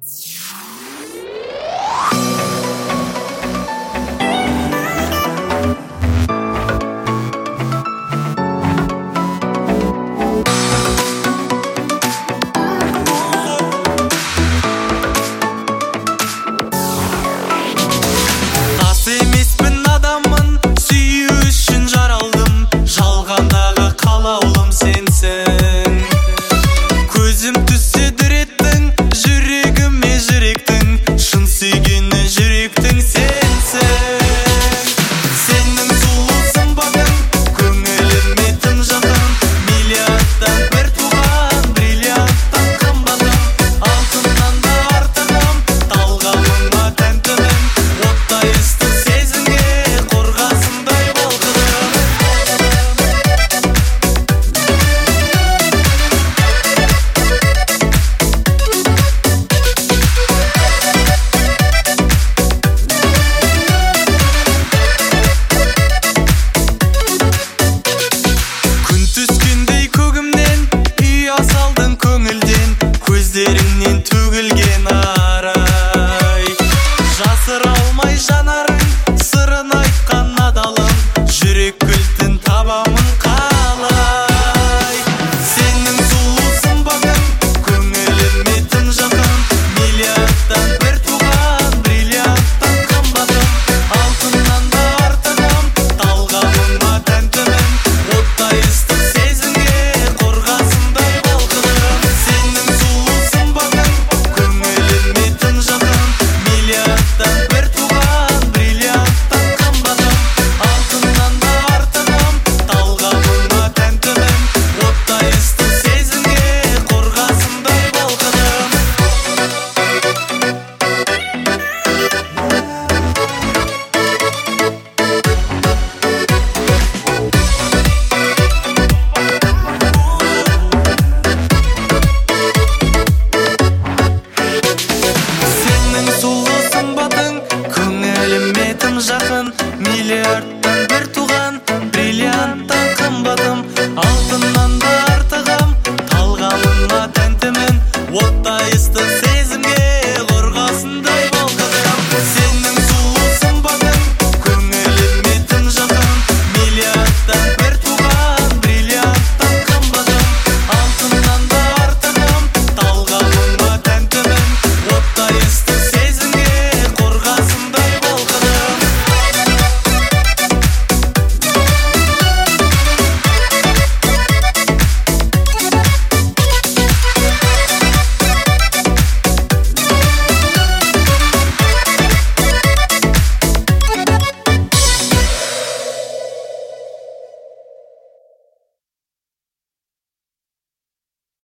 Көздеріңнен төгілген арай, жасыра алмай жанарың, сырын айтқан адалым, жүрек кілтін табамын қалай. Сенің сұлу сымбатың көңіліме тым жақын, миллиардтан бір туған бриллианттан қымбатым, алтыннан да артығым, талғамыма тәнтімін, оттай ыстық сезімге қорғасындай балқыдым. Сенің сұлу сымбатың көңіліме тым жақын, миллиардтан бір туған бриллианттан қымбатым, алтыннан да артығым, талғамыма тәнтімін, оттай ыстық сезімге қорғасындай балқыдым. Сенің сұлу сымбатың көңіліме тым жақын, миллиардтан бір туған бриллианттан қымбатым, алтыннан да артығым, талғамыма тәнтімін, оттай ыстық